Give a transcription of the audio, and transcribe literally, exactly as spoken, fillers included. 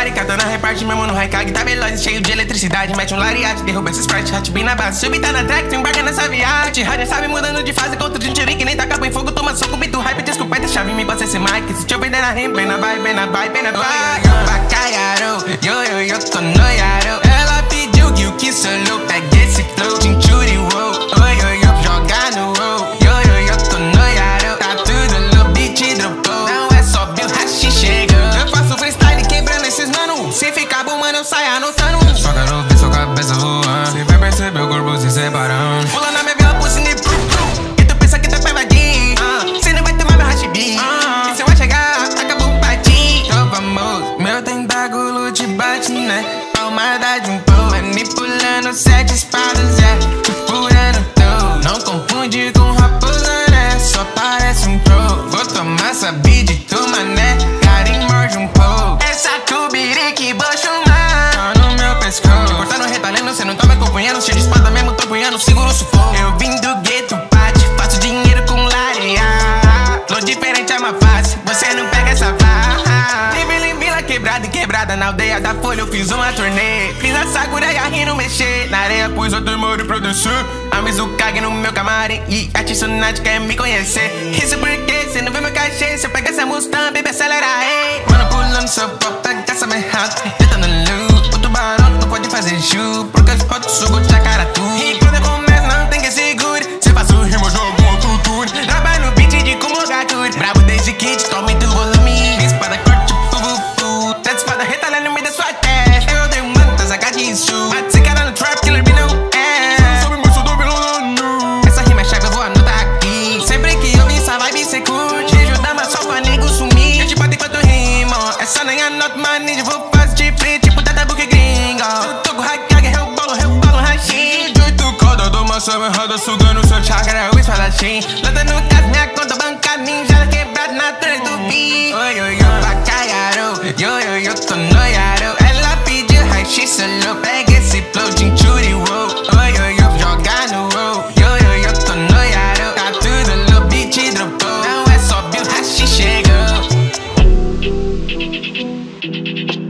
katana reparte mesmo no Raikage. Tá veloz, cheio de eletricidade. Mete um lariate, derruba esse sprite, hat bem na base. Subir tá na track, tu embarca nessa viagem. Rádio sabe mudando de fase, contra de um tiro que nem tá capa em fogo. Toma soco, beat hype, desculpa, deixa vir me passa esse mic. Se eu vender na rima, vem na vibe, vem na vibe, vem na vibe. Bacalharo, yo, yo, yo, tô noiaro. Ela pediu que o que sou louco, pegue esse flow. Tinture, wow, oi, oi, yo, joga no roll. Yo, yo, yo, tô noiaro. Tá tudo no beat, dropou. Não é só Bill Hash, chegou. Eu faço freestyle quebrando esses mano. Se ficar bom, mano, eu saio anotando. Só quero ver sua cabeça voando. Você vai perceber o corpo se separando. Pula na minha vila, pussy, prum, prum. E tu pensa que tu vai invadir. Cê não vai tomar meu hash-beat. E cê vai chegar, acabou o partir. Tô famoso, meu tentáculo te bate, né? Palmada de um pão, manipulando sete espadas, é. Furando todo, não confunde com raposa, né? Só parece um pro. Vou tomar essa beat de tu, mané. Carinho morde um pouco. Essa tubirique, bocho, mano. Tá no meu pescoço. Cortando, retalhando, cê não tá me acompanhando. Cheio de espada mesmo, tô punhando, seguro o sufoco. Eu vim do gueto, pate, faço dinheiro com lareia. Flow diferente é uma face, você não pega essa barra. Vila em vila, quebrada e quebrada. Na aldeia da Folha eu fiz uma turnê. Fiz a Sakura e a Rino mexer. Na areia pus outro muro pra descer. A Mizukage no meu camarim. E a Tsunade quer me conhecer. Isso porque cê não vê meu cachê. Se eu pegar essa Mustang, baby, acelera aí. Mano pulando seu pau, pega essa merrada. Tentando luz, o tubarão não pode fazer chu. Porque as fotos sugo de jacaratu. E quando eu começo não tem que segure. Cê faz o rimo, jogo um tutur. Trabalho no beat de Kumogaturi. Brabo desde kid, toma muito volume. Espada corte, pu, pu, pu. Três espada retalhando no meio da sua testa. Eu dei um mano, tá sacado disso. Mate esse cara no trap, killer be no é. Sabe muito do vilão. Essa rima é chave, eu vou anotar aqui. Sempre que eu vim essa vibe, cê curte. Ajudar, mas só pra nego sumir. Eu te bato enquanto rimo. Essa nem anoto, maninho. Vou fazer de free, tipo Dada Book gringo. Eu tô com Raikage, eu bolo, eu bolo, rachi. De oito cordas, dou uma samba errada, sugando seu chakra, o espadachim. Lota no caso, minha conta banca ninja quebrada na torre do bi. Oi, oi, oi, Bacalharo, yo, yo, yo, tô noiaro. Ela pediu hashi, solo, pega esse flow, tinture, wow. Oi, oi, yo, joga no roll. Yo, yo, yo, tô noiaro. Tá tudo no beat, dropou. Não é só Bill Hash, chegou.